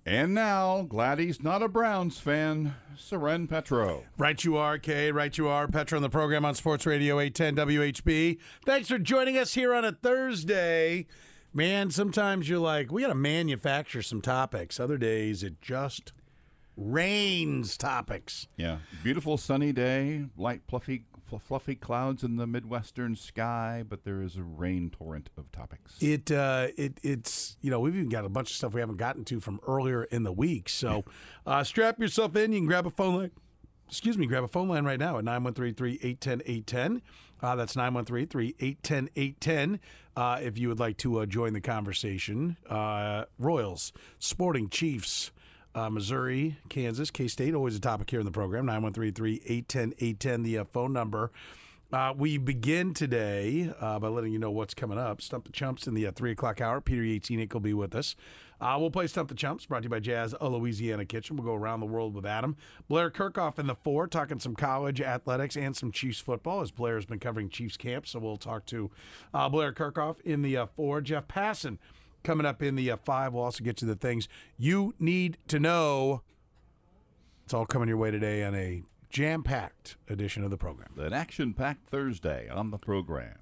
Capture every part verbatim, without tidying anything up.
And now, glad he's not a Browns fan, Seren Petro. Right you are, Kay. Right you are. Petro on the program on Sports Radio eight ten W H B. Thanks for joining us here on a Thursday. Man, sometimes you're like, we got to manufacture some topics. Other days, it just rains topics. Yeah. Beautiful sunny day, light fluffy fluffy clouds in the Midwestern sky, but there is a rain torrent of topics. It uh, it it's you know we've even got a bunch of stuff we haven't gotten to from earlier in the week. So uh, strap yourself in. You can grab a phone line. Excuse me, grab a phone line right now at nine one three, three eight one zero, eight one zero. Uh, that's nine one three, three eight one zero, eight one zero. Uh, if you would like to uh, join the conversation. Uh, Royals, Sporting, Chiefs, uh, Missouri, Kansas, K-State, always a topic here in the program. nine one three, three eight one zero, eight one zero, the uh, phone number. Uh, we begin today uh, by letting you know what's coming up. Stump the Chumps in the uh, three o'clock hour. Peter Yates-Enoch will be with us. Uh, we'll play Stump the Chumps, brought to you by Jazz, a Louisiana Kitchen. We'll go around the world with Adam. Blair Kirchhoff in the four, talking some college athletics and some Chiefs football, as Blair has been covering Chiefs camp. So we'll talk to uh, Blair Kirchhoff in the uh, four. Jeff Passan coming up in the uh, five. We'll also get to the things you need to know. It's all coming your way today on a jam-packed edition of the program. An action-packed Thursday on the program.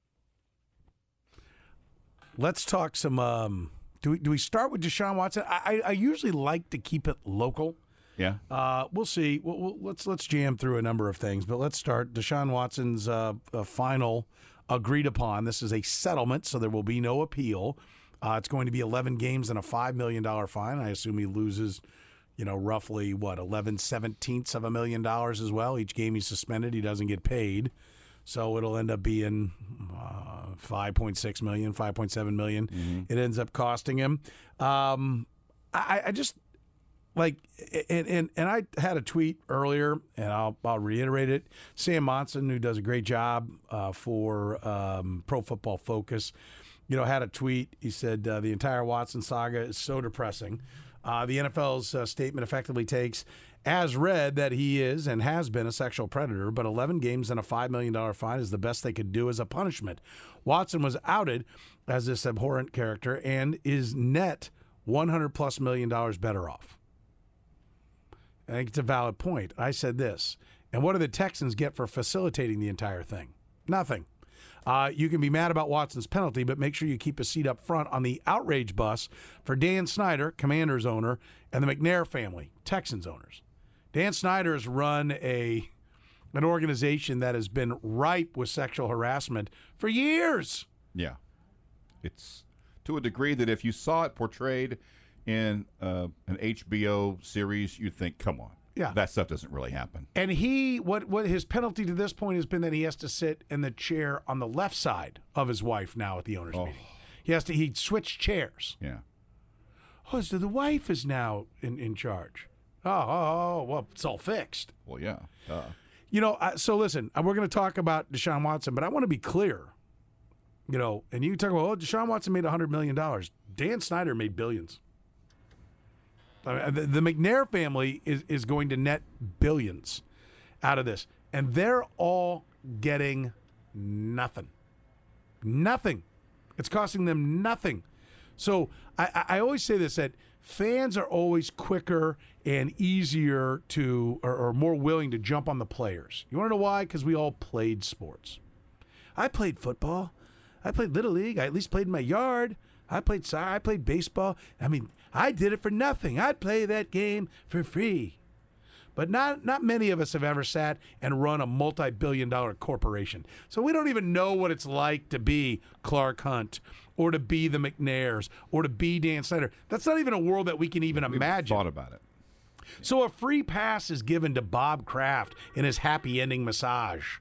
Let's talk some... Um, do we do we start with Deshaun Watson? I, I, I usually like to keep it local. Yeah. Uh, we'll see. We'll, we'll, let's let's jam through a number of things, but let's start. Deshaun Watson's uh, uh, final agreed upon. This is a settlement, so there will be no appeal. Uh, it's going to be eleven games and a five million dollars fine. I assume he loses, you know, roughly, what, eleven seventeenths of a million dollars as well. Each game he's suspended, he doesn't get paid. So it'll end up being uh, five point six million dollars, five point seven million dollars. Mm-hmm. It ends up costing him. Um, I, I just, like, and, and and I had a tweet earlier, and I'll, I'll reiterate it. Sam Monson, who does a great job uh, for um, Pro Football Focus, you know, had a tweet. He said, uh, the entire Watson saga is so depressing. Uh, the N F L's uh, statement effectively takes as read that he is and has been a sexual predator, but eleven games and a five million dollars fine is the best they could do as a punishment. Watson was outed as this abhorrent character and is net one hundred plus million dollars better off. I think it's a valid point. I said this, and what do the Texans get for facilitating the entire thing? Nothing. Uh, you can be mad about Watson's penalty, but make sure you keep a seat up front on the outrage bus for Dan Snyder, Commanders owner, and the McNair family, Texans owners. Dan Snyder has run a an organization that has been ripe with sexual harassment for years. Yeah. It's to a degree that if you saw it portrayed in uh, an H B O series, you'd think, come on. Yeah. That stuff doesn't really happen. And he, what, what his penalty to this point has been that he has to sit in the chair on the left side of his wife now at the owners' Oh. meeting. He has to, he switched chairs. Yeah. Oh, so the wife is now in, in charge. Oh, oh, oh, well, it's all fixed. Well, yeah. Uh, You know, I, so listen, we're going to talk about Deshaun Watson, but I want to be clear. You know, and you talk about, oh, Deshaun Watson made one hundred million dollars. Dan Snyder made billions. I mean, the, the McNair family is, is going to net billions out of this. And they're all getting nothing. Nothing. It's costing them nothing. So I, I always say this, that fans are always quicker and easier to, or, or more willing to jump on the players. You want to know why? Because we all played sports. I played football. I played Little League. I at least played in my yard. I played soccer. I played baseball. I mean, I did it for nothing. I'd play that game for free. But not not many of us have ever sat and run a multi-billion dollar corporation. So we don't even know what it's like to be Clark Hunt or to be the McNairs or to be Dan Snyder. That's not even a world that we can even we've imagine. thought about it. So a free pass is given to Bob Kraft in his happy ending massage.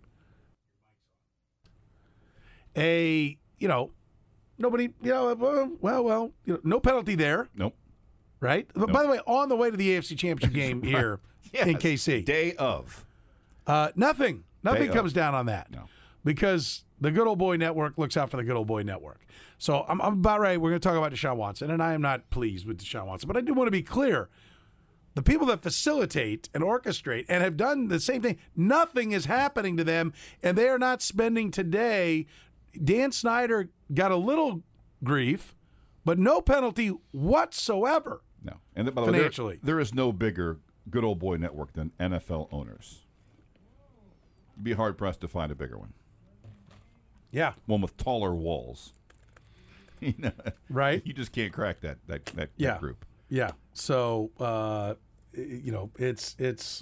A, you know, nobody, you know, well, well, you know, no penalty there. Nope. Right? But Nope. by the way, on the way to the A F C Championship game here Yes. in K C. Day of. Uh, nothing. Nothing Day comes of. down on that. No. Because the Good Old Boy Network looks out for the Good Old Boy Network. So I'm, I'm about right. We're going to talk about Deshaun Watson, and I am not pleased with Deshaun Watson. But I do want to be clear. The people that facilitate and orchestrate and have done the same thing, nothing is happening to them, and they are not spending today. Dan Snyder got a little grief, but no penalty whatsoever. No. And by the way, financially. there, there is no bigger good old boy network than N F L owners. You'd be hard pressed to find a bigger one. Yeah. One with taller walls. You know, right. You just can't crack that that that, yeah. that group. Yeah. So uh, you know, it's it's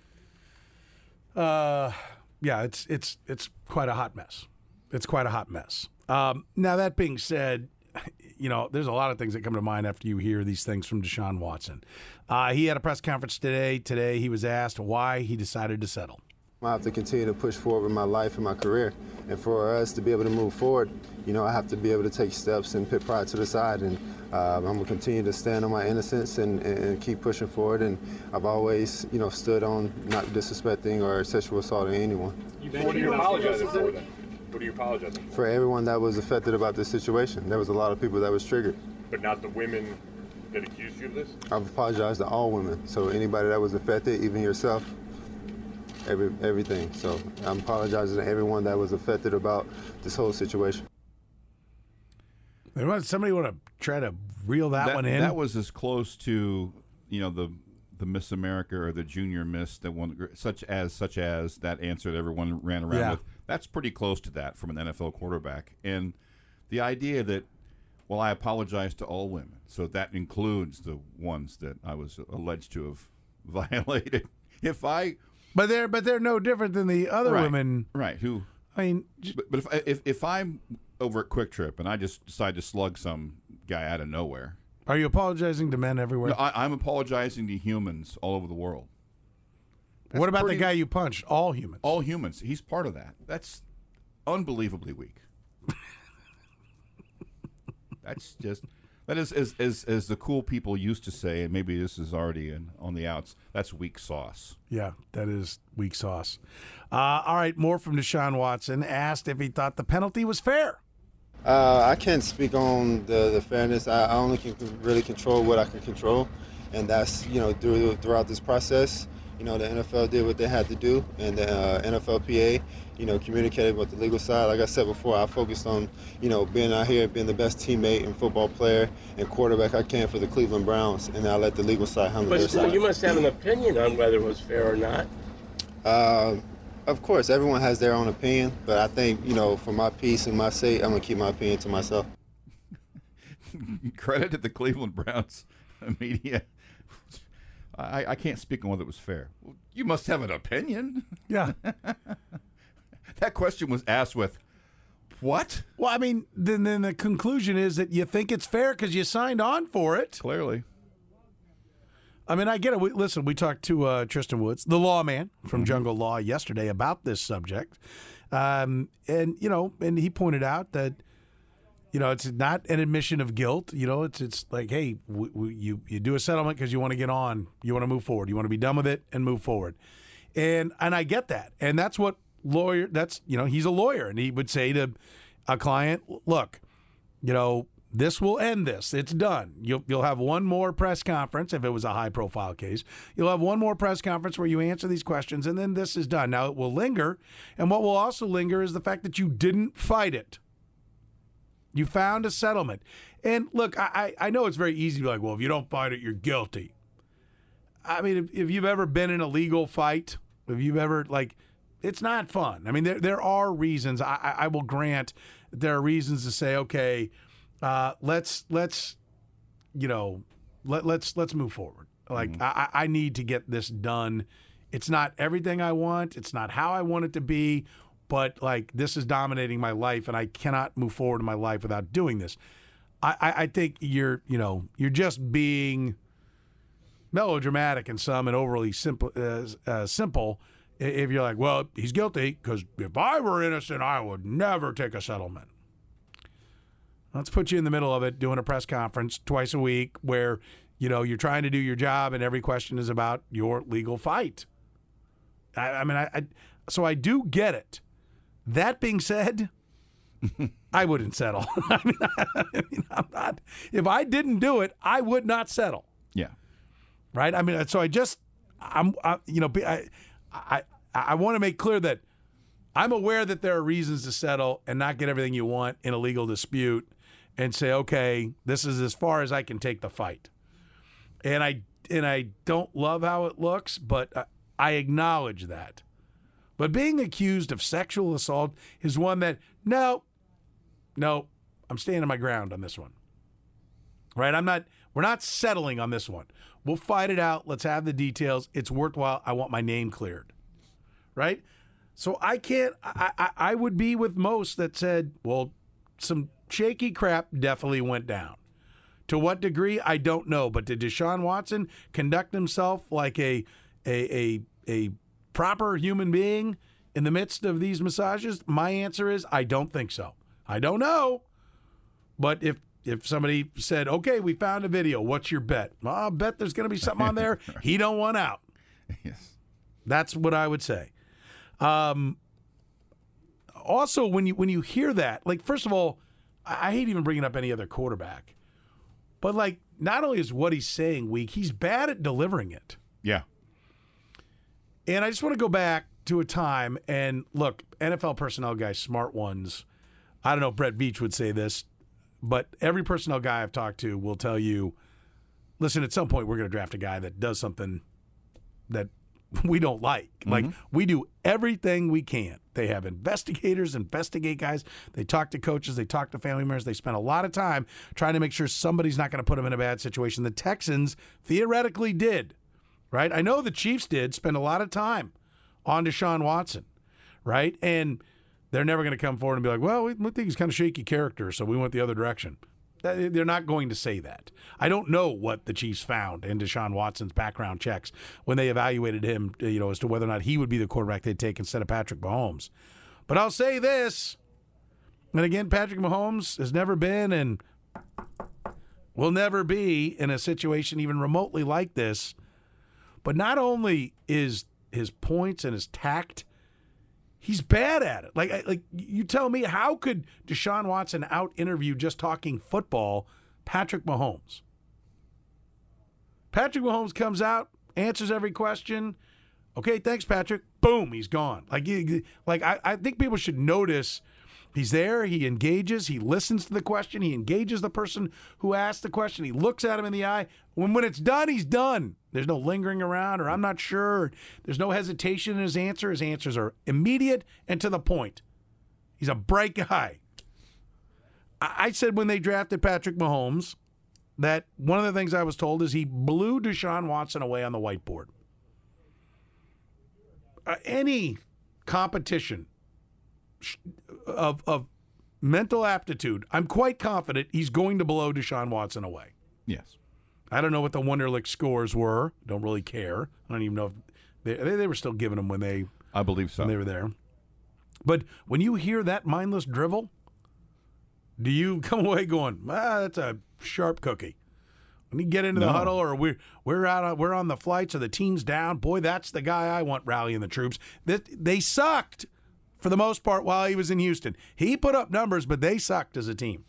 uh, yeah, it's it's it's quite a hot mess. It's quite a hot mess. Um, now that being said, you know, there's a lot of things that come to mind after you hear these things from Deshaun Watson. Uh, he had a press conference today. Today he was asked why he decided to settle. I have to continue to push forward with my life and my career. And for us to be able to move forward, you know, I have to be able to take steps and put pride to the side. And uh, I'm going to continue to stand on my innocence and, and keep pushing forward. And I've always, you know, stood on not disrespecting or sexual assaulting anyone. What are you apologizing for then? What are you apologizing for? For everyone that was affected about this situation. There was a lot of people that was triggered. But not the women that accused you of this? I've apologized to all women. So anybody that was affected, even yourself, every everything. So I'm apologizing to everyone that was affected about this whole situation. Somebody want to try to reel that, that one in? That was as close to, you know, the the Miss America or the Junior Miss that one, such as such as that answer that everyone ran around yeah. with. That's pretty close to that from an N F L quarterback. And the idea that, well, I apologize to all women, so that includes the ones that I was alleged to have violated. If I, but they're but they're no different than the other right, women, right? Who? I mean, j- but, but if, if if I'm over at Quick Trip and I just decide to slug some guy out of nowhere, are you apologizing to men everywhere? no, I, I'm apologizing to humans all over the world. That's what about pretty, the guy you punched? All humans. All humans. He's part of that. That's unbelievably weak. That's just that is as, as as the cool people used to say, and maybe this is already in, on the outs. That's weak sauce. Yeah, that is weak sauce. Uh, all right, more from Deshaun Watson. Asked if he thought the penalty was fair. Uh, I can't speak on the, the fairness. I, I only can really control what I can control, and that's, you know, through, throughout this process, you know, the N F L did what they had to do, and the uh, N F L P A, you know, communicated with the legal side. Like I said before, I focused on, you know, being out here, being the best teammate and football player and quarterback I can for the Cleveland Browns, and I let the legal side handle But their still, side. you must have an opinion on whether it was fair or not. Uh, of course, everyone has their own opinion, but I think, you know, for my peace and my sake, I'm going to keep my opinion to myself. Credit to the Cleveland Browns media. I, I can't speak on whether it was fair. Well, you must have an opinion. Yeah. That question was asked with, what? Well, I mean, then then the conclusion is that you think it's fair because you signed on for it. Clearly. I mean, I get it. We, listen, we talked to uh, Tristan Woods, the lawman from mm-hmm. Jungle Law, yesterday about this subject. Um, and, you know, and he pointed out that, you know, it's not an admission of guilt. You know, it's it's like, hey, w- w- you, you do a settlement because you want to get on. You want to move forward. You want to be done with it and move forward. And and I get that. And that's what lawyer, that's, you know, he's a lawyer. And he would say to a client, look, you know, this will end this. It's done. You'll you'll have one more press conference if it was a high-profile case. You'll have one more press conference where you answer these questions, and then this is done. Now, it will linger, and what will also linger is the fact that you didn't fight it. You found a settlement. And, look, I, I know it's very easy to be like, well, if you don't fight it, you're guilty. I mean, if, if you've ever been in a legal fight, if you've ever, like, it's not fun. I mean, there there are reasons. I, I will grant there are reasons to say, okay, Uh, let's let's you know let let's let's move forward. Like mm-hmm. I, I need to get this done. It's not everything I want. It's not how I want it to be. But like this is dominating my life, and I cannot move forward in my life without doing this. I, I, I think you're you know you're just being melodramatic in some and overly simple. Uh, uh, simple if you're like, well, he's guilty because if I were innocent, I would never take a settlement. Let's put you in the middle of it, doing a press conference twice a week where, you know, you're trying to do your job and every question is about your legal fight. I, I mean, I, I so I do get it. That being said, I wouldn't settle. I mean, I mean, I'm not. If I didn't do it, I would not settle. Yeah. Right. I mean, so I just, I'm, I, you know, I, I, I want to make clear that I'm aware that there are reasons to settle and not get everything you want in a legal dispute and say, okay, this is as far as I can take the fight. And I and I don't love how it looks, but I, I acknowledge that. But being accused of sexual assault is one that, no, no, I'm standing my ground on this one. Right? I'm not, we're not settling on this one. We'll fight it out. Let's have the details. It's worthwhile. I want my name cleared. Right? So I can't, I, I, I would be with most that said, well, some shaky crap definitely went down. To what degree, I don't know. But did Deshaun Watson conduct himself like a a a, a proper human being in the midst of these massages? My answer is I don't think so. I don't know. But if if somebody said, okay, we found a video, what's your bet? Well, I'll bet there's going to be something on there he don't want out. Yes. That's what I would say. Um, also, when you when you hear that, like, first of all, I, I hate even bringing up any other quarterback. But, like, not only is what he's saying weak, he's bad at delivering it. Yeah. And I just want to go back to a time, and look, N F L personnel guys, smart ones. I don't know if Brett Veach would say this, but every personnel guy I've talked to will tell you, listen, at some point we're going to draft a guy that does something that we don't like. Mm-hmm. Like, we do everything we can. They have investigators, investigate guys. They talk to coaches. They talk to family members. They spend a lot of time trying to make sure somebody's not going to put them in a bad situation. The Texans theoretically did, right? I know the Chiefs did spend a lot of time on Deshaun Watson, right? And they're never going to come forward and be like, well, we think he's kind of shaky character, so we went the other direction. They're not going to say that. I don't know what the Chiefs found in Deshaun Watson's background checks when they evaluated him, you know, as to whether or not he would be the quarterback they'd take instead of Patrick Mahomes. But I'll say this, and again, Patrick Mahomes has never been and will never be in a situation even remotely like this. But not only is his points and his tact, he's bad at it. Like, like you tell me, how could Deshaun Watson out-interview just talking football Patrick Mahomes? Patrick Mahomes comes out, answers every question. Okay, thanks, Patrick. Boom, he's gone. Like, like I, I think people should notice he's there, he engages, he listens to the question, he engages the person who asked the question, he looks at him in the eye. When, when it's done, he's done. There's no lingering around, or I'm not sure. There's no hesitation in his answer. His answers are immediate and to the point. He's a bright guy. I, I said when they drafted Patrick Mahomes that one of the things I was told is he blew Deshaun Watson away on the whiteboard. Uh, any competition of, of mental aptitude, I'm quite confident he's going to blow Deshaun Watson away. Yes. I don't know what the Wonderlic scores were. Don't really care. I don't even know if they they, they were still giving them when they I believe so. when they were there. But when you hear that mindless drivel, do you come away going, ah, that's a sharp cookie? When you get into No. the huddle, or we're we're out on, we're on the flight, so the team's down. Boy, that's the guy I want rallying the troops. That they sucked for the most part while he was in Houston. He put up numbers, but they sucked as a team.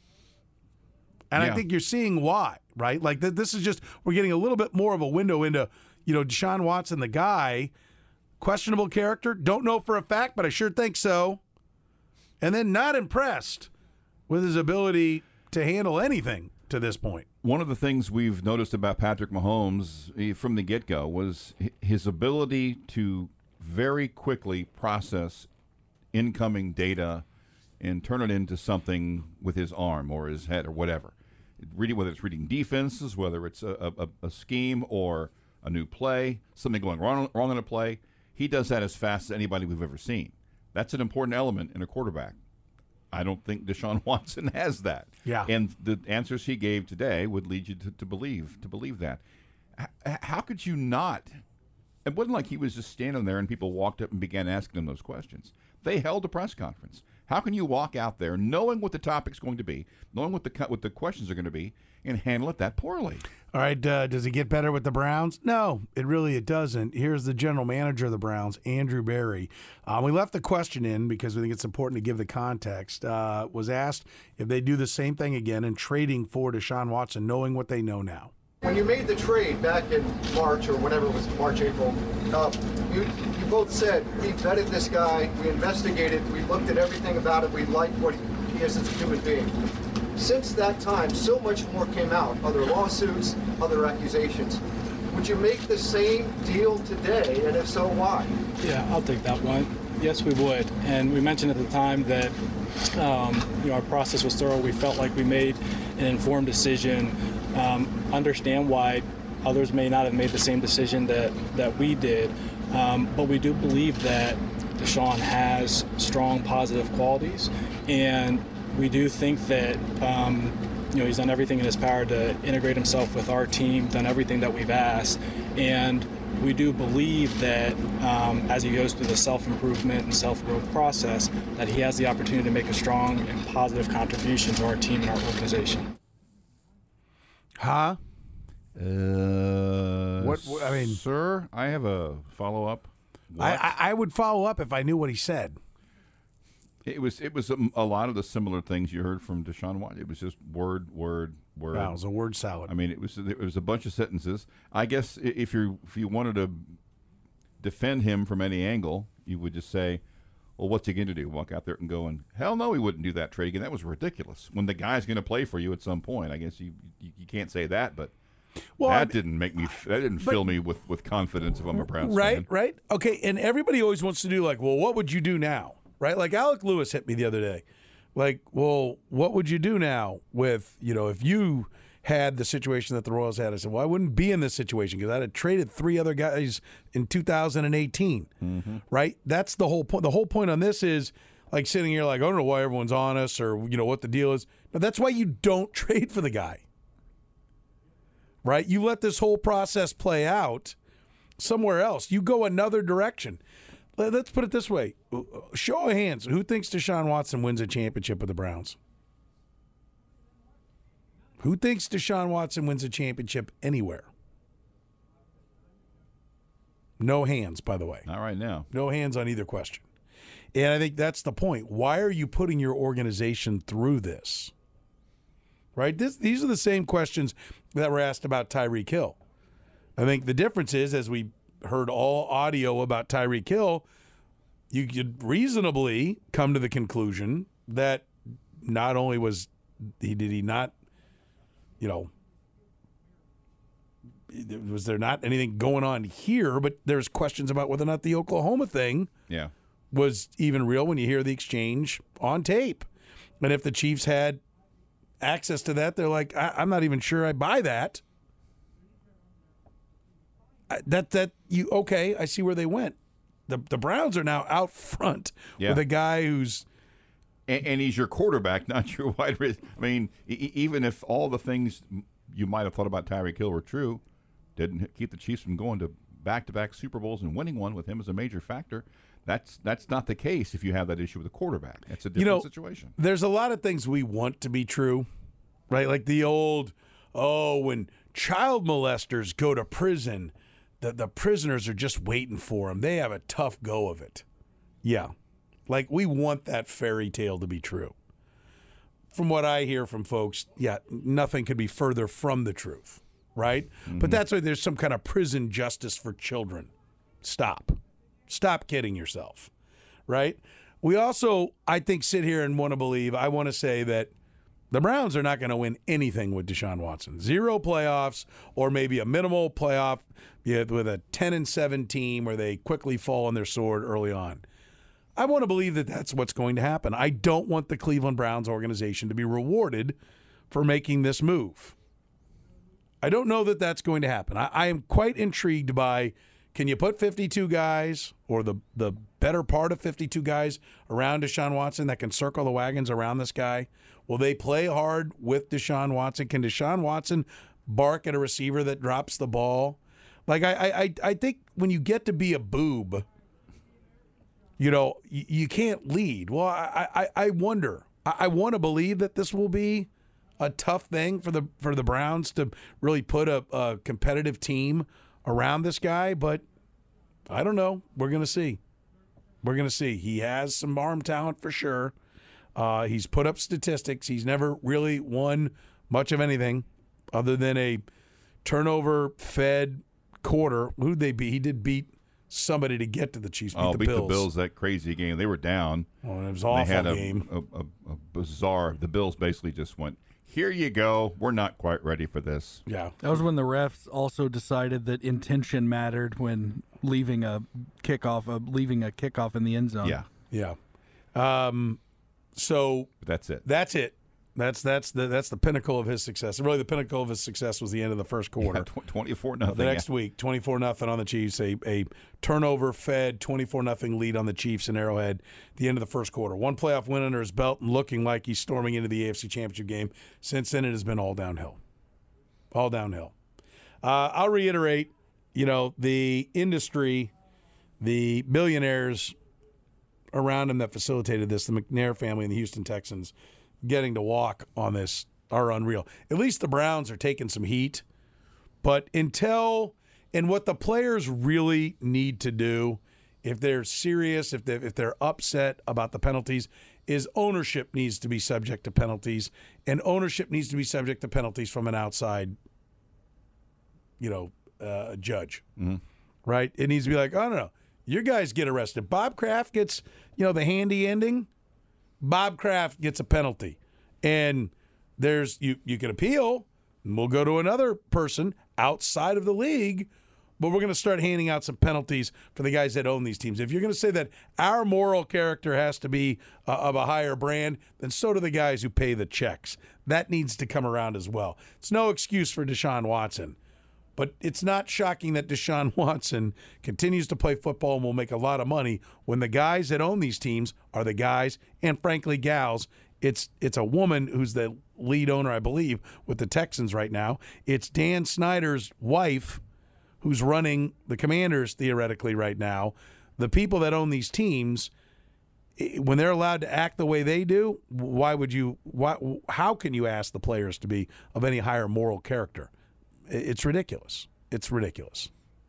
And Yeah. I think you're seeing why, right? Like th- this is just, we're getting a little bit more of a window into, you know, Deshaun Watson, the guy, questionable character. Don't know for a fact, but I sure think so. And then not impressed with his ability to handle anything to this point. One of the things we've noticed about Patrick Mahomes eh, from the get-go was hi- his ability to very quickly process incoming data and turn it into something with his arm or his head or whatever. Reading, whether it's reading defenses, whether it's a, a, a scheme or a new play, something going wrong, wrong in a play, he does that as fast as anybody we've ever seen. That's an important element in a quarterback. I don't think Deshaun Watson has that. Yeah. And the answers he gave today would lead you to, to believe to believe that. H- how could you not? It wasn't like he was just standing there and people walked up and began asking him those questions. They held a press conference. How can you walk out there knowing what the topic's going to be, knowing what the what the questions are going to be, and handle it that poorly? All right, uh, does it get better with the Browns? No, it really it doesn't. Here's the general manager of the Browns, Andrew Berry. Uh, we left the question in because we think it's important to give the context. Uh, was asked if they do the same thing again in trading for Deshaun Watson, knowing what they know now. When you made the trade back in March or whenever it was, March, April, uh, you, you both said, we vetted this guy, we investigated, we looked at everything about it, we liked what he is as a human being. Since that time, so much more came out, other lawsuits, other accusations. Would you make the same deal today, and if so, why? Yeah, I'll take that one. Yes, we would. And we mentioned at the time that um, you know, our process was thorough. We felt like we made an informed decision. Um, understand why others may not have made the same decision that, that we did. Um, but we do believe that Deshaun has strong positive qualities, and we do think that um, you know, he's done everything in his power to integrate himself with our team, done everything that we've asked, and we do believe that um, as he goes through the self-improvement and self-growth process, that he has the opportunity to make a strong and positive contribution to our team and our organization. Huh? Uh, What- what- I mean- sir, I have a follow-up. I, What? I, I would follow up if I knew what he said. It was it was a, a lot of the similar things you heard from Deshaun Watson. It was just word, word, word. Wow, it was a word salad. I mean, it was it was a bunch of sentences. I guess i- if you if you wanted to defend him from any angle, you would just say, "Well, what's he going to do? Walk out there and go and hell no, he wouldn't do that trade again. That was ridiculous. When the guy's going to play for you at some point, I guess you you, you can't say that, but." Well, that I mean- didn't make me. That didn't fill me with, with confidence if I'm a Browns Right, fan. right. Okay, and everybody always wants to do like, well, what would you do now? Right? Like Alec Lewis hit me the other day. Like, well, what would you do now with, you know, if you had the situation that the Royals had? I said, well, I wouldn't be in this situation because I'd have traded three other guys in two thousand eighteen. Mm-hmm. Right? That's the whole point. The whole point on this is like sitting here like, I don't know why everyone's on us or, you know, what the deal is. But that's why you don't trade for the guy. Right? You let this whole process play out somewhere else. You go another direction. Let- Let's put it this way. Show of hands. Who thinks Deshaun Watson wins a championship with the Browns? Who thinks Deshaun Watson wins a championship anywhere? No hands, by the way. Not right now. No hands on either question. And I think that's the point. Why are you putting your organization through this? Right? This, these are the same questions that were asked about Tyreek Hill. I think the difference is, as we heard all audio about Tyreek Hill, you could reasonably come to the conclusion that not only was he did he not, you know, was there not anything going on here, but there's questions about whether or not the Oklahoma thing Yeah. was even real when you hear the exchange on tape. And if the Chiefs had access to that, they're like, I, I'm not even sure I buy that. I, that that you okay? I see where they went. The the Browns are now out front Yeah. with a guy who's And, and he's your quarterback, not your wide receiver. I mean, e- e- even if all the things you might have thought about Tyreek Hill were true, didn't keep the Chiefs from going to back-to-back Super Bowls and winning one with him as a major factor. That's that's not the case if you have that issue with a quarterback. That's a different you know, situation. There's a lot of things we want to be true, right? Like the old, oh, when child molesters go to prison, the, the prisoners are just waiting for them. They have a tough go of it. Yeah. Like we want that fairy tale to be true. From what I hear from folks, yeah, nothing could be further from the truth, right? Mm-hmm. But that's why there's some kind of prison justice for children. Stop. Stop kidding yourself, right? We also, I think, sit here and want to believe, I want to say that the Browns are not going to win anything with Deshaun Watson. Zero playoffs or maybe a minimal playoff yeah, with a ten and seven team where they quickly fall on their sword early on. I want to believe that that's what's going to happen. I don't want the Cleveland Browns organization to be rewarded for making this move. I don't know that that's going to happen. I, I am quite intrigued by, can you put fifty-two guys or the, the better part of fifty-two guys around Deshaun Watson that can circle the wagons around this guy? Will they play hard with Deshaun Watson? Can Deshaun Watson bark at a receiver that drops the ball? Like, I, I, I think when you get to be a boob, you know, you, you can't lead. Well, I, I, I wonder. I, I want to believe that this will be a tough thing for the for the Browns to really put a, a competitive team around this guy, but I don't know. We're going to see. We're going to see. He has some arm talent for sure. Uh, he's put up statistics. He's never really won much of anything other than a turnover-fed quarter. Who'd they beat? He did beat somebody to get to the Chiefs. Beat oh, the beat Bills. the Bills that crazy game. They were down. Oh, and it was an They awful had a, game. A, a, a bizarre. The Bills basically just went, here you go. We're not quite ready for this. Yeah. That was when the refs also decided that intention mattered when leaving a kickoff, uh, leaving a kickoff in the end zone. Yeah, Yeah. Um, so but that's it. that's it. That's that's the that's the pinnacle of his success. Really, the pinnacle of his success was the end of the first quarter. Yeah, twenty-four nothing. The next week, twenty-four nothing on the Chiefs. A, a turnover-fed twenty-four nothing lead on the Chiefs in Arrowhead at the end of the first quarter. One playoff win under his belt and looking like he's storming into the A F C Championship game. Since then, it has been all downhill. All downhill. Uh, I'll reiterate, you know, the industry, the billionaires around him that facilitated this, the McNair family and the Houston Texans, getting to walk on this are unreal. At least the Browns are taking some heat. But until, and what the players really need to do, if they're serious, if they're, if they're upset about the penalties, is ownership needs to be subject to penalties. And ownership needs to be subject to penalties from an outside, you know, uh, judge. Mm-hmm. Right? It needs to be like, oh, no, no. Your guys get arrested. Bob Kraft gets, you know, the handy ending. Bob Kraft gets a penalty. And there's you you can appeal, and we'll go to another person outside of the league, but we're going to start handing out some penalties for the guys that own these teams. If you're going to say that our moral character has to be uh, of a higher brand, then so do the guys who pay the checks. That needs to come around as well. It's no excuse for Deshaun Watson. But it's not shocking that Deshaun Watson continues to play football and will make a lot of money when the guys that own these teams are the guys, and frankly, gals. It's it's a woman who's the lead owner, I believe, with the Texans right now. It's Dan Snyder's wife who's running the Commanders theoretically right now. The people that own these teams, when they're allowed to act the way they do, why would you? Why, how can you ask the players to be of any higher moral character? It's ridiculous. It's ridiculous.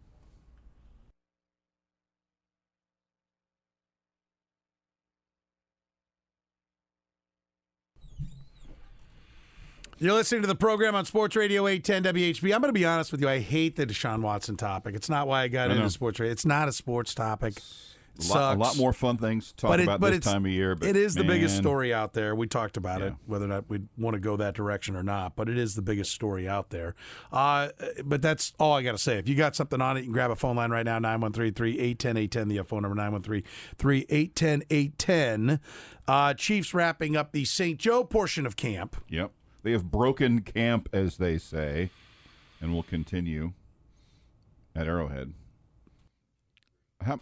You're listening to the program on Sports Radio eight ten W H B. I'm going to be honest with you. I hate the Deshaun Watson topic. It's not why I got I into know. sports radio. It's not a sports topic. A lot, a lot more fun things to talk But it- about but this it's- time of year. But it is the biggest man, story out there. We talked about Yeah. it, whether or not we want to go that direction or not. But it is the biggest story out there. Uh, but that's all I got to say. If you got something on it, you can grab a phone line right now, nine one three, three eight one zero, eight one zero. The phone number, nine one three, three eight one zero, eight one zero. Uh, Chiefs wrapping up the Saint Joe portion of camp. Yep. They have broken camp, as they say, and will continue at Arrowhead. How,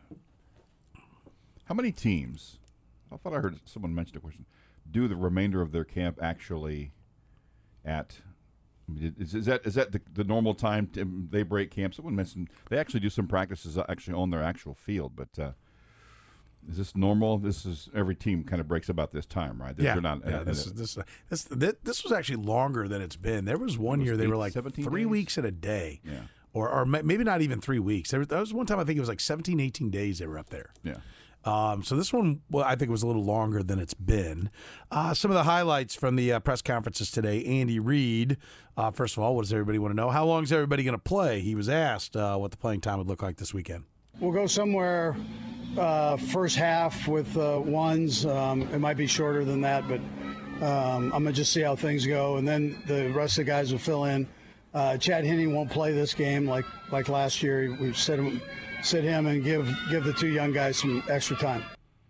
how many teams, I thought I heard someone mention a question, do the remainder of their camp actually at, is, is that is that the, the normal time to, they break camp? Someone mentioned they actually do some practices actually on their actual field, but uh, is this normal? This is every team kind of breaks about this time, right? They're, Yeah, they're not, yeah uh, this, is, this, this, this, this was actually longer than it's been. There was one It was year they were eight- like seventeen three days? weeks in a day. Yeah. Or, or ma- maybe not even three weeks. There was, there was one time I think it was like seventeen, eighteen days they were up there. Yeah. Um, so this one, well, I think it was a little longer than it's been. Uh, some of the highlights from the uh, press conferences today. Andy Reid, uh, first of all, what does everybody want to know? How long is everybody going to play? He was asked uh, what the playing time would look like this weekend. We'll go somewhere uh, first half with uh, ones. Um, it might be shorter than that, but um, I'm going to just see how things go. And then the rest of the guys will fill in. Uh, Chad Henne won't play this game like like last year. We've sit him, sit him and give give the two young guys some extra time.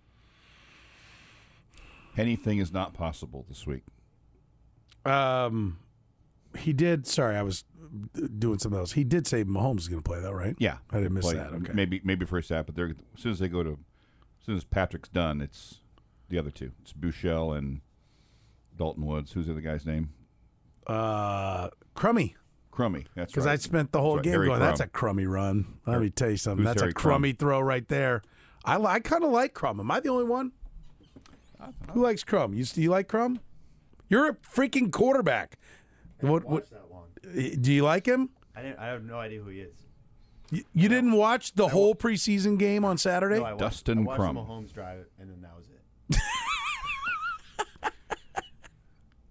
Anything is not possible this week. Um, he did. Sorry, I was doing something else. He did say Mahomes is going to play, though, right? Yeah, I didn't miss Play- that. Okay. Maybe maybe first half, but they're as soon as they go to, as soon as Patrick's done, it's the other two. It's Buechele and Dalton Woods. Who's the other guy's name? Uh, Crummy. Crummy. That's Because right. I spent the whole That's right, game Harry going, Crum. that's a crummy run. Let me tell you something. Who's That's Harry a crummy Crum? throw right there. I, li- I kind of like Crum. Am I the only one? Who likes Crum? You, you like Crum? You're a freaking quarterback. What, what, that long. do you like him? I didn't. I have no idea who he is. You, you didn't watch the whole preseason game on Saturday? No, I watched, Dustin I watched Crum. Mahomes drive it, and then that was it.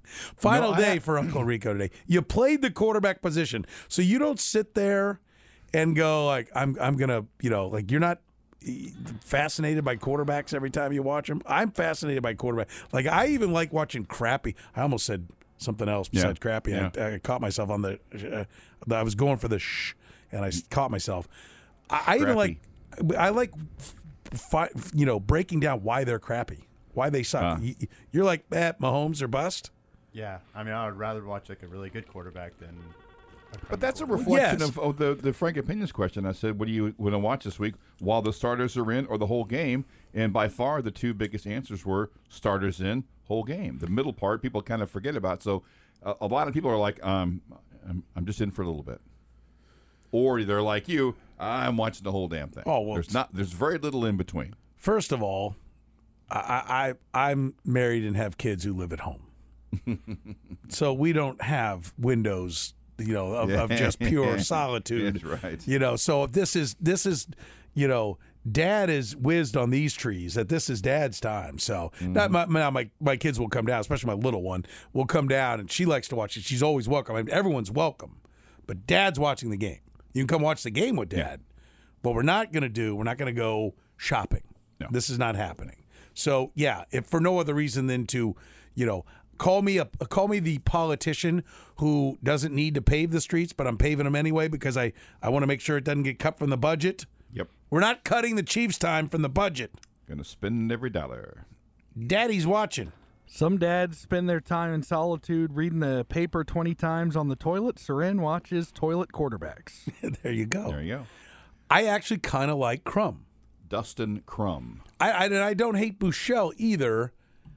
Final No, I- day for Uncle Rico today. You played the quarterback position, so you don't sit there and go like, I'm I'm gonna, you know, like you're not fascinated by quarterbacks every time you watch them. I'm fascinated by quarterbacks. Like I even like watching crappy. I almost said something else besides Yeah. crappy. Yeah. I, I caught myself on the. Uh, I was going for the shh, and I s- caught myself. I, I even like. I like, fi- you know, breaking down why they're crappy, why they suck. Uh. Y- You're like, eh, Mahomes or bust. Yeah, I mean, I would rather watch like a really good quarterback than. A crummy But that's a quarterback. reflection Yes. of, of the, the Frank Opinions question. I said, what do you want to watch this week while the starters are in or the whole game? And by far, the two biggest answers were starters in, whole game. The middle part, people kind of forget about. So a, a lot of people are like, um, I'm, I'm just in for a little bit. Or they're like you, I'm watching the whole damn thing. Oh, well, there's not. There's very little in between. First of all, I, I I'm married and have kids who live at home, so we don't have windows, you know, of, of just pure solitude. That's right. You know, so if this is this is, you know, Dad is whizzed on these trees. That this is Dad's time. So Mm-hmm. not my, my my my kids will come down, especially my little one will come down, and she likes to watch it. She's always welcome. I mean, everyone's welcome, but Dad's watching the game. You can come watch the game with Dad. What we're not going to do, we're not going to go shopping. No. This is not happening. So yeah, if for no other reason than to, you know, call me a call me the politician who doesn't need to pave the streets, but I'm paving them anyway because I I want to make sure it doesn't get cut from the budget. Yep. We're not cutting the Chiefs' time from the budget. Gonna spend every dollar. Daddy's watching. Some dads spend their time in solitude reading the paper twenty times on the toilet. Soren watches toilet quarterbacks. There you go. There you go. I actually kind of like Crum. Dustin Crum. I, I and I don't hate Bouchel either.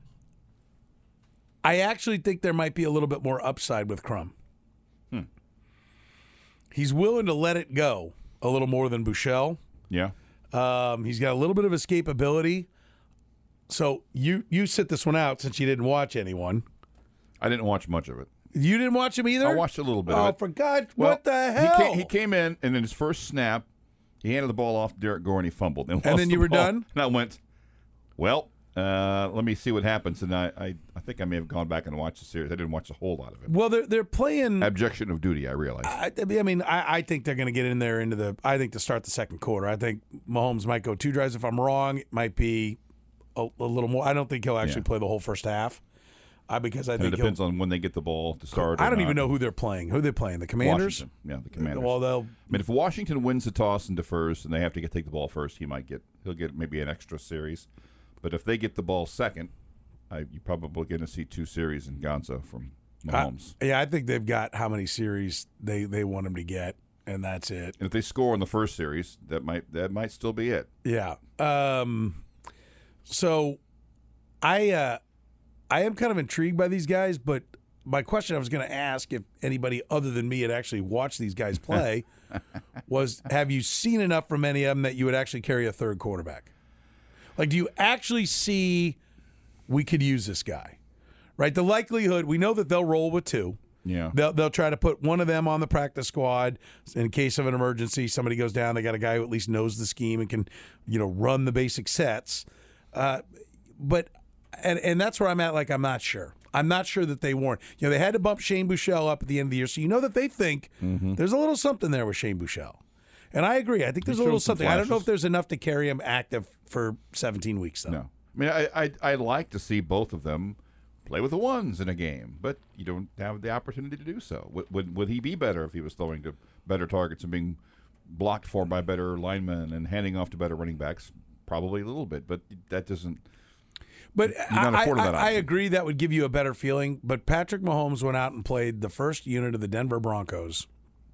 I actually think there might be a little bit more upside with Crum. Hmm. He's willing to let it go a little more than Bouchel. Yeah. Um, he's got a little bit of escapability. So you you sit this one out since you didn't watch anyone. I didn't watch much of it. You didn't watch him either? I watched a little bit oh, of it. for God, Well, what the He hell? came, he came in, and in his first snap, he handed the ball off to Derek Gore, and he fumbled. And, And lost then the you were ball. done? And I went, well, uh, let me see what happens. And I, I, I think I may have gone back and watched the series. I didn't watch a whole lot of it. Well, they're they're playing. Objection of duty, I realize. I, I mean, I, I think they're going to get in there into the. I think to start the second quarter. I think Mahomes might go two drives. If I'm wrong, it might be a, a little more. I don't think he'll actually Yeah. play the whole first half. Uh, because I And think it depends he'll, on when they get the ball to start. I or don't not. even know who they're playing. Who they're playing? The Commanders. Washington. Yeah, the Commanders. Well, they'll. I mean, if Washington wins the toss and defers, and they have to get take the ball first, he might get he'll get maybe an extra series. But if they get the ball second, I, you're probably going to see two series in Gonzo from Mahomes. I, yeah, I think they've got how many series they, they want him to get, and that's it. And if they score in the first series, that might that might still be it. Yeah. Um. So, I uh, I am kind of intrigued by these guys, but my question I was going to ask if anybody other than me had actually watched these guys play was: have you seen enough from any of them that you would actually carry a third quarterback? Like, do you actually see we could use this guy? Right. The likelihood we know that they'll roll with two. Yeah. They'll they'll try to put one of them on the practice squad in case of an emergency. Somebody goes down. They got a guy who at least knows the scheme and can, you know, run the basic sets. Uh, but and and that's where I'm at. Like, I'm not sure. I'm not sure that they weren't. You know, they had to bump Shane Bouchel up at the end of the year, so you know that they think Mm-hmm. there's a little something there with Shane Bouchel. And I agree. I think there's He's a little shown some something. I don't know if flashes. there's enough to carry him active for seventeen weeks, though. No. I mean, I I I'd like to see both of them play with the ones in a game, but you don't have the opportunity to do so. Would would, would he be better if he was throwing to better targets and being blocked for by better linemen and handing off to better running backs? Probably a little bit, but that doesn't. But You're not I, afforded I, that I option. agree that would give you a better feeling. But Patrick Mahomes went out and played the first unit of the Denver Broncos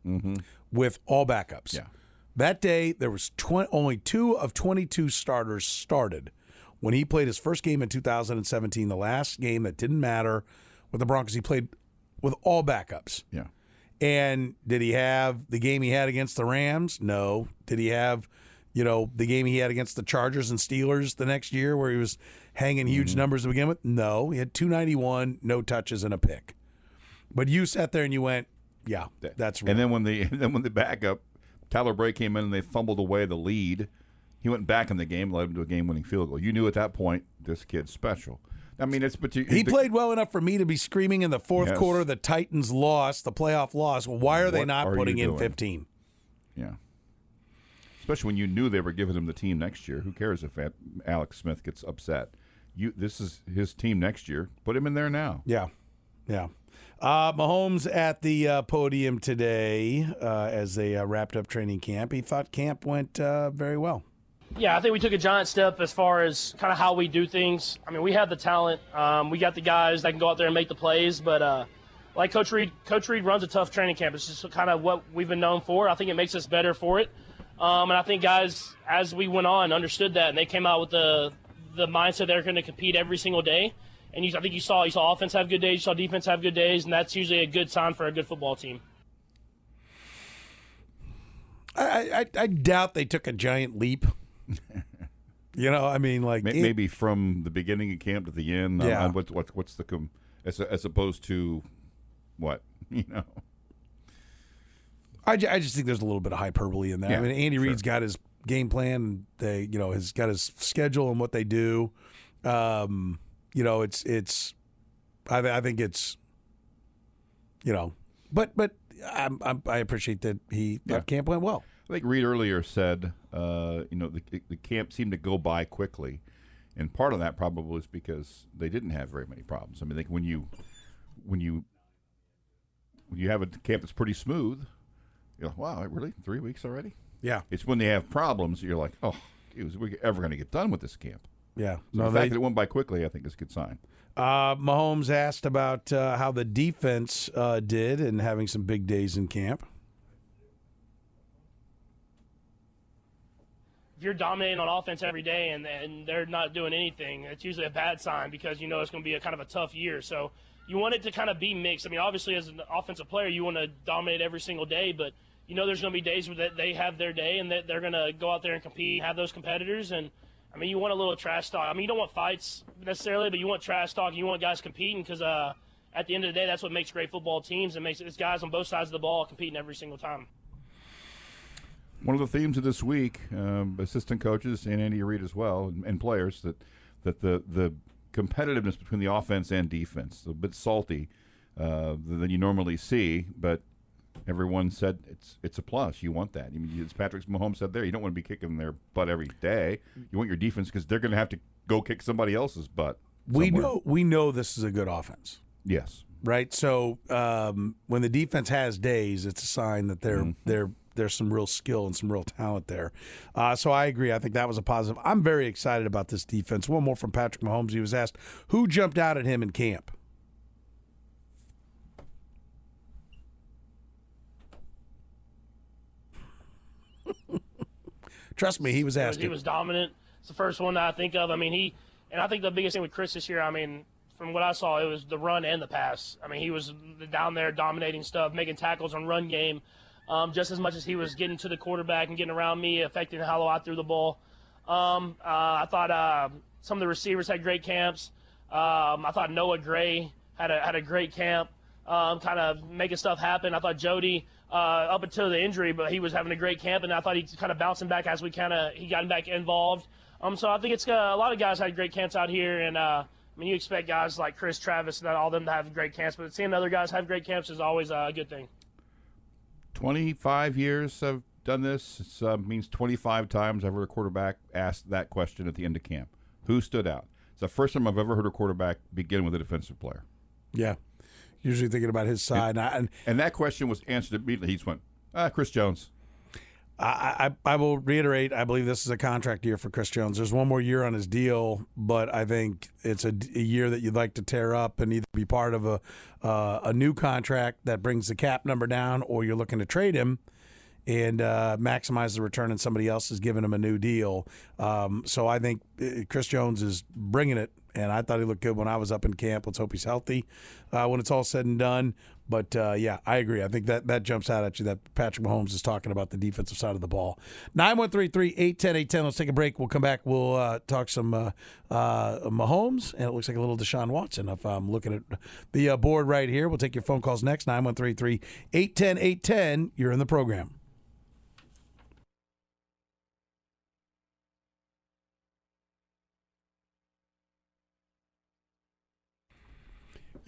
with all backups. Yeah. That day, there was twenty, only two of twenty-two starters started when he played his first game in two thousand seventeen, the last game that didn't matter with the Broncos. He played with all backups. Yeah. And did he have the game he had against the Rams? No. Did he have, you know, the game he had against the Chargers and Steelers the next year where he was hanging huge numbers to begin with? No. He had two ninety-one, no touches, and a pick. But you sat there and you went, yeah, that's real. And then when the and then when the backup Tyler Bray came in and they fumbled away the lead, he went back in the game, led him to a game-winning field goal. You knew at that point this kid's special. I mean, it's but you, He the, played well enough for me to be screaming in the fourth Yes. quarter, the Titans lost, the playoff loss. Well, why are they What not are putting you in doing? fifteen? Yeah. especially when you knew they were giving him the team next year. Who cares if Alex Smith gets upset? You, this is his team next year. Put him in there now. Yeah, yeah. Uh, Mahomes at the uh, podium today uh, as they uh, wrapped up training camp. He thought camp went uh, very well. Yeah, I think we took a giant step as far as kind of how we do things. I mean, we have the talent. Um, we got the guys that can go out there and make the plays. But uh, like Coach Reed, Coach Reed runs a tough training camp. It's just kind of what we've been known for. I think it makes us better for it. Um, and I think guys, as we went on, understood that, and they came out with the the mindset they're going to compete every single day. And you, I think you saw you saw offense have good days, you saw defense have good days, and that's usually a good sign for a good football team. I, I, I doubt they took a giant leap. You know, I mean, like maybe, maybe from the beginning of camp to the end. Yeah. On what, what, what's the com- as, as opposed to what you know? I, I just think there's a little bit of hyperbole in there. Yeah, I mean, Andy sure. Reid's got his game plan. They, you know, has got his schedule and what they do. Um, you know, it's it's. I, I think it's. You know, but but I'm, I'm, I appreciate that he Yeah. that camp went well. I think Reed earlier said, uh, you know, the, the camp seemed to go by quickly, and part of that probably is because they didn't have very many problems. I mean, I think when you when you when you have a camp that's pretty smooth, you're like, wow, really, three weeks already? Yeah, it's when they have problems you're like, oh, is we ever going to get done with this camp? Yeah, So no, the they, fact that it went by quickly, I think, is a good sign. Uh, Mahomes asked about uh, how the defense uh, did and having some big days in camp. If you're dominating on offense every day and, and they're not doing anything, it's usually a bad sign because you know it's going to be a kind of a tough year. So you want it to kind of be mixed. I mean, obviously, as an offensive player, you want to dominate every single day, but you know there's going to be days where they have their day and that they're going to go out there and compete, have those competitors. And, I mean, you want a little trash talk. I mean, you don't want fights necessarily, but you want trash talk. You want guys competing because uh, at the end of the day, that's what makes great football teams. It makes it's guys on both sides of the ball competing every single time. One of the themes of this week, um, assistant coaches and Andy Reid as well, and, and players, that that the the competitiveness between the offense and defense, a bit salty uh, than you normally see, but everyone said it's it's a plus. You want that. I mean, as Patrick Mahomes said there, you don't want to be kicking their butt every day. You want your defense because they're going to have to go kick somebody else's butt. We somewhere. know we know this is a good offense. Yes. Right. So um, when the defense has days, it's a sign that they're Mhm. they're there's some real skill and some real talent there. Uh, so I agree. I think that was a positive. I'm very excited about this defense. One more from Patrick Mahomes. He was asked who jumped out at him in camp. Trust me, he was asked. He was dominant. It's the first one that I think of. I mean, he and I think the biggest thing with Chris this year, I mean, from what I saw, it was the run and the pass. I mean, he was down there dominating stuff, making tackles on run game, um, just as much as he was getting to the quarterback and getting around me, affecting how I threw the ball. Um, uh, I thought uh, some of the receivers had great camps. Um, I thought Noah Gray had a had a great camp, um, kind of making stuff happen. I thought Jody, uh, up until the injury, but he was having a great camp, and I thought he kind of bouncing back as we kind of he got back involved. Um, so I think it's uh, a lot of guys had great camps out here, and uh, I mean you expect guys like Chris, Travis, and all of them to have great camps, but seeing other guys have great camps is always a good thing. twenty-five years I've done this. It uh, means twenty-five times I've heard a quarterback ask that question at the end of camp. Who stood out? It's the first time I've ever heard a quarterback begin with a defensive player. Yeah. Usually thinking about his side. And, and, I, and, and that question was answered immediately. He just went, ah, Chris Jones. I, I, I will reiterate, I believe this is a contract year for Chris Jones. There's one more year on his deal, but I think it's a, a year that you'd like to tear up and either be part of a uh, a new contract that brings the cap number down, or you're looking to trade him and uh, maximize the return, and somebody else is giving him a new deal. Um, so I think Chris Jones is bringing it, and I thought he looked good when I was up in camp. Let's hope he's healthy uh, when it's all said and done. But, uh, yeah, I agree. I think that, that jumps out at you that Patrick Mahomes is talking about the defensive side of the ball. nine one three three, eight one zero, eight one zero. Let's take a break. We'll come back. We'll uh, talk some uh, uh, Mahomes, and it looks like a little Deshaun Watson if I'm looking at the uh, board right here. We'll take your phone calls next, nine one three three, eight one zero, eight one zero. You're in the program.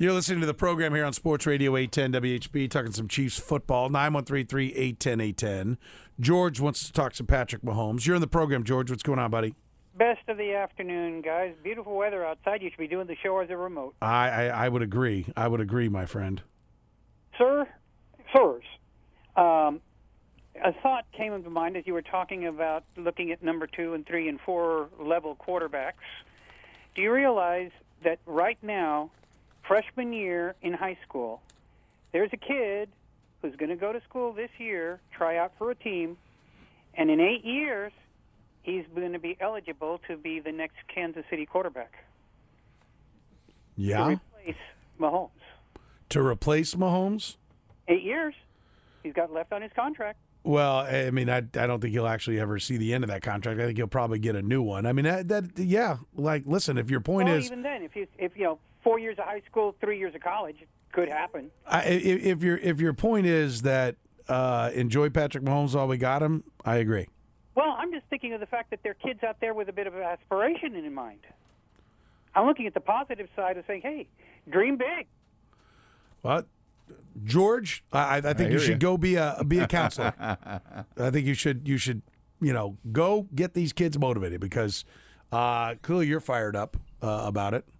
You're listening to the program here on Sports Radio eight ten W H B, talking some Chiefs football, nine one three, three eight one zero, eight one zero. George wants to talk some Patrick Mahomes. You're in the program, George. What's going on, buddy? Best of the afternoon, guys. Beautiful weather outside. You should be doing the show as a remote. I, I, I would agree. I would agree, my friend. Sir, sirs, um, a thought came into mind as you were talking about looking at number two and three and four level quarterbacks. Do you realize that right now, freshman year in high school, there's a kid who's going to go to school this year, try out for a team, and in eight years, he's going to be eligible to be the next Kansas City quarterback. Yeah? To replace Mahomes. To replace Mahomes? Eight years. He's got left on his contract. Well, I mean, I, I don't think he'll actually ever see the end of that contract. I think he'll probably get a new one. I mean, that, that yeah, like, listen, if your point well, is... even then, if, you, if you know, four years of high school, three years of college, it could happen. I, if, if, your, if your point is that uh, enjoy Patrick Mahomes while we got him, I agree. Well, I'm just thinking of the fact that there are kids out there with a bit of aspiration in mind. I'm looking at the positive side of saying, hey, dream big. Well, George, I, I think I you hear should you. go be a be a counselor. I think you should you should you know go get these kids motivated because uh, clearly you're fired up uh, about it.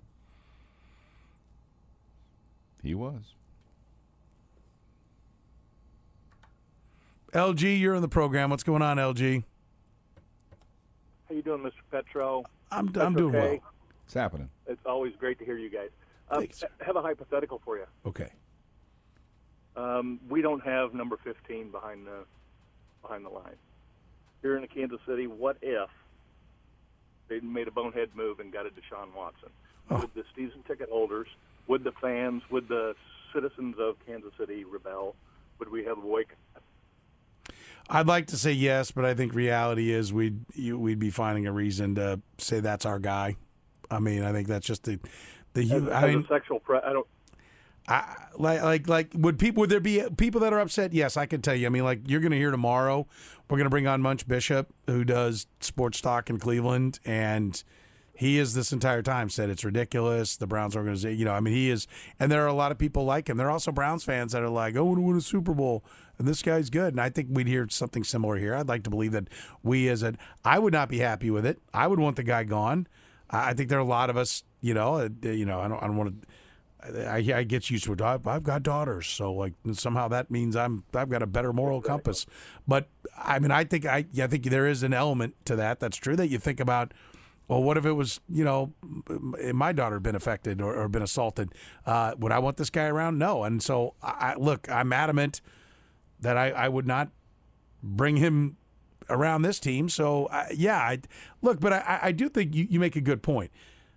He was. L G, you're in the program. What's going on, L G? How you doing, Mister Petro? I'm That's I'm doing okay. well. It's happening. It's always great to hear you guys. Um, Thanks. I have a hypothetical for you. Okay. Um, we don't have number fifteen behind the behind the line here in Kansas City. What if they made a bonehead move and got a Deshaun Watson? Oh. Would the season ticket holders, would the fans, would the citizens of Kansas City rebel? Would we have a boycott? I'd like to say yes, but I think reality is we'd you, we'd be finding a reason to say that's our guy. I mean, I think that's just the the. As, I as mean, a sexual pre- I don't. I, like like like would people would there be people that are upset? Yes, I can tell you. I mean, like you're going to hear tomorrow, we're going to bring on Munch Bishop, who does sports talk in Cleveland, and he is this entire time said it's ridiculous. The Browns organization, you know, I mean, he is, and there are a lot of people like him. There are also Browns fans that are like, "I want to win a Super Bowl," and this guy's good. And I think we'd hear something similar here. I'd like to believe that we, as a, I would not be happy with it. I would want the guy gone. I, I think there are a lot of us, you know, uh, you know, I don't, I don't want to. I, I get used to it. I've, I've got daughters, so like somehow that means I'm I've got a better moral compass. But I mean, I think I I think there is an element to that. That's true that you think about. Well, what if it was you know my daughter had been affected or, or been assaulted? Uh, would I want this guy around? No. And so I look, I'm adamant that I, I would not bring him around this team. So I, yeah, I, look, but I, I do think you, you make a good point.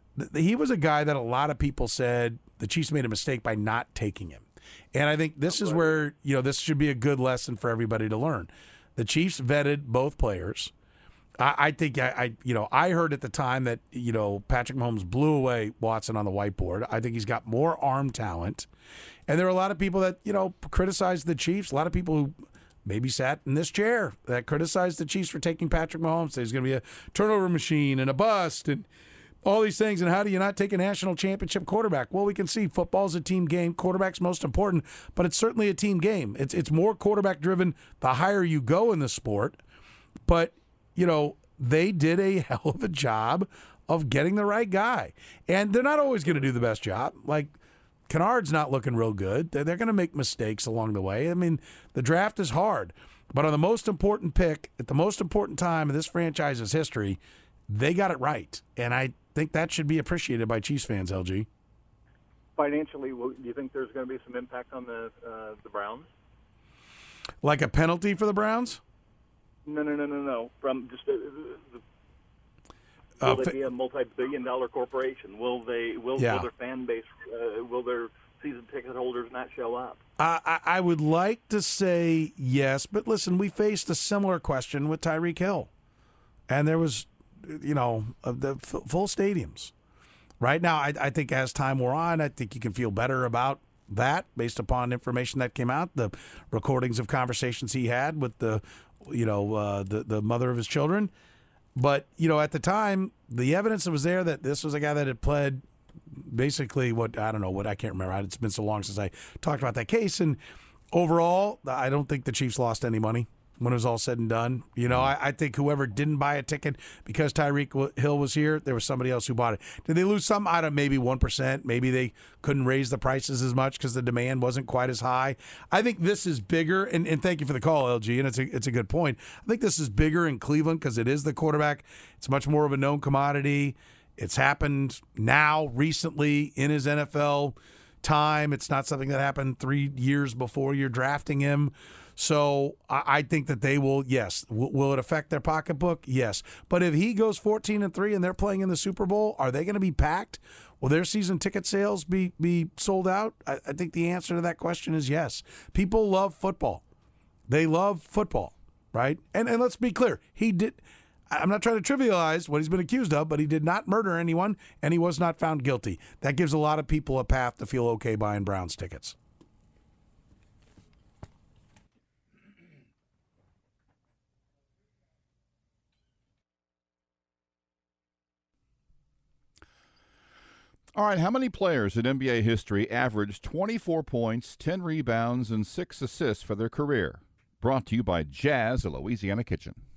He was a guy that a lot of people said the Chiefs made a mistake by not taking him. And I think this is where, you know, this should be a good lesson for everybody to learn. The Chiefs vetted both players. I, I think, I, I, you know, I heard at the time that, you know, Patrick Mahomes blew away Watson on the whiteboard. I think he's got more arm talent. And there are a lot of people that, you know, criticized the Chiefs. A lot of people who maybe sat in this chair that criticized the Chiefs for taking Patrick Mahomes. Say he's going to be a turnover machine and a bust and all these things, and how do you not take a national championship quarterback? Well, we can see football's a team game. Quarterback's most important, but it's certainly a team game. It's it's more quarterback-driven the higher you go in the sport. But, you know, they did a hell of a job of getting the right guy. And they're not always going to do the best job. Like, Kennard's not looking real good. They're, they're going to make mistakes along the way. I mean, the draft is hard. But on the most important pick, at the most important time in this franchise's history, they got it right. And I think that should be appreciated by Chiefs fans, L G. Financially, do you think there's going to be some impact on the uh, the Browns? Like a penalty for the Browns? No, no, no, no, no. From just uh, the, Uh, will they be a multi-billion-dollar corporation? Will they? Will, Yeah. will their fan base? Uh, will their season ticket holders not show up? I, I I would like to say yes, but listen, we faced a similar question with Tyreek Hill, and there was, you know, of the f- full stadiums. Right now, I, I think as time wore on, I think you can feel better about that based upon information that came out, the recordings of conversations he had with the, you know, uh, the the mother of his children. But, you know, at the time, the evidence that was there that this was a guy that had pled basically what I don't know what I can't remember. It's been so long since I talked about that case. And overall, I don't think the Chiefs lost any money when it was all said and done. You know, I, I think whoever didn't buy a ticket because Tyreek Hill was here, there was somebody else who bought it. Did they lose some? I don't know, maybe one percent. Maybe they couldn't raise the prices as much because the demand wasn't quite as high. I think this is bigger, and, and thank you for the call, L G, and it's a, it's a good point. I think this is bigger in Cleveland because it is the quarterback. It's much more of a known commodity. It's happened now, recently, in his N F L time. It's not something that happened three years before you're drafting him. So I think that they will, yes. Will it affect their pocketbook? Yes. But if he goes fourteen and three and they're playing in the Super Bowl, are they going to be packed? Will their season ticket sales be, be sold out? I, I think the answer to that question is yes. People love football. They love football, right? And and let's be clear. He did. I'm not trying to trivialize what he's been accused of, but he did not murder anyone, and he was not found guilty. That gives a lot of people a path to feel okay buying Browns tickets. All right, how many players in N B A history averaged twenty-four points, ten rebounds, and six assists for their career? Brought to you by Jazz, a Louisiana Kitchen.